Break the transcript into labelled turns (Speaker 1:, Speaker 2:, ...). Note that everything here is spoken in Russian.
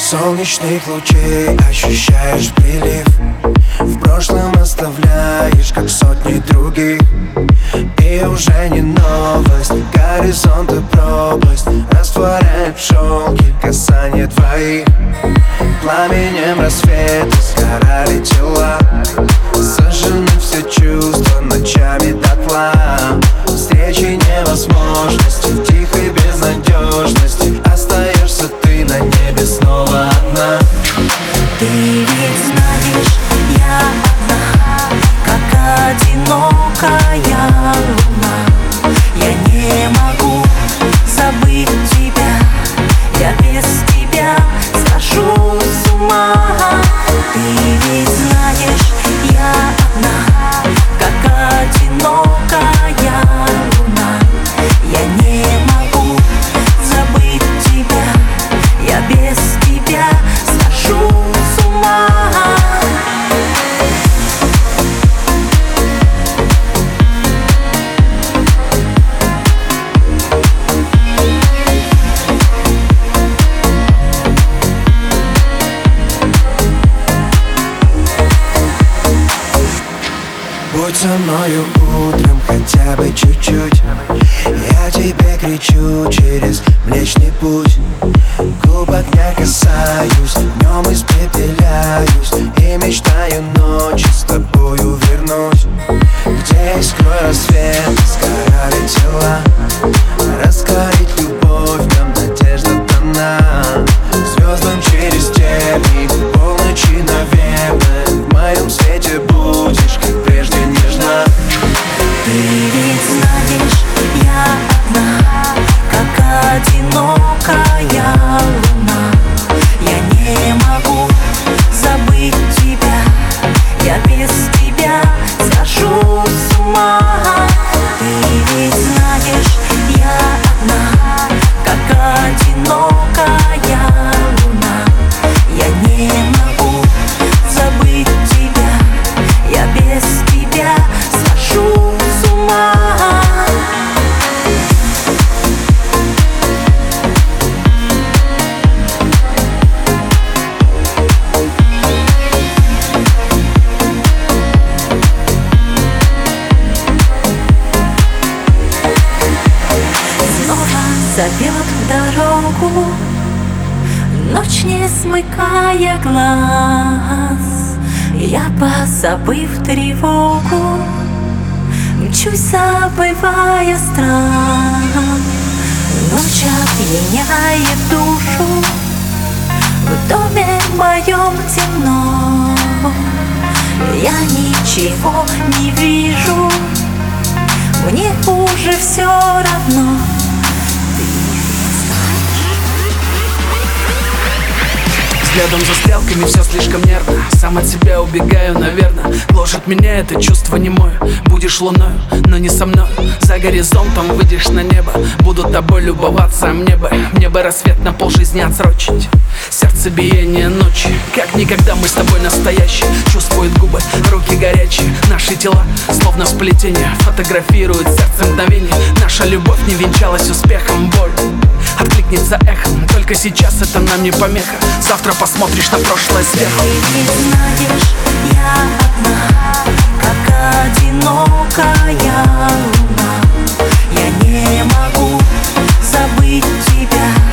Speaker 1: солнечных лучей ощущаешь прилив. В прошлом оставляешь, как сотни других. И уже не новость, горизонт и пропасть растворяет в шелке касание твоих. Пламенем рассвета сгорали тела, сожжены все чувства ночами дотла. Встречи невозможности, в тихой безнадежности остаешься ты на небе снова одна.
Speaker 2: Ты ведь знаешь, я одна, как одинокая луна. Я не могу забыть тебя, я без тебя схожу с ума. Ты ведь знаешь, я одна, как одинокая луна. Я не могу забыть тебя, я без тебя схожу с ума.
Speaker 1: Будь со мною утром хотя бы чуть-чуть. Я тебе кричу через Млечный Путь. Губ огня касаюсь, днем испепеляюсь и мечтаю ночью с тобою вернуть. Где искрой рассвета сгорали тела, раскорить любовь, в нем надежда дана. Звездам через тернии, полночи, наверное, в моем свете будешь, как прежде, нежна.
Speaker 2: Ты ведь знаешь, я одна, как одинокая луна. Я не могу забыть тебя, я без тебя схожу с ума. Ты ведь знаешь, я одна, как одинокая луна. Я не могу забыть тебя, я без тебя схожу с ума. Снова зовет в дорогу ночь, не смыкая глаз. Я, позабыв тревогу, мчусь, забывая страх. Ночь опьяняет душу, в доме моем темно. Я ничего не вижу, мне уже все равно.
Speaker 3: Взглядом за стрелками все слишком нервно. Сам от себя убегаю, наверное. Гложет меня это чувство немое. Будешь луною, но не со мной. За горизонтом выйдешь на небо. Буду тобой любоваться, мне бы рассвет на полжизни отсрочить. Сердцебиение ночи, как никогда мы с тобой настоящие. Чувствуют губы, руки горячие. Наши тела, словно сплетение, фотографируют сердце мгновение. Наша любовь не венчалась успехом, боль откликнется эхом. Только сейчас это нам не помеха. Завтра посмотришь на прошлое сверху.
Speaker 2: Ты ведь знаешь, я одна, как одинокая луна. Я не могу забыть тебя,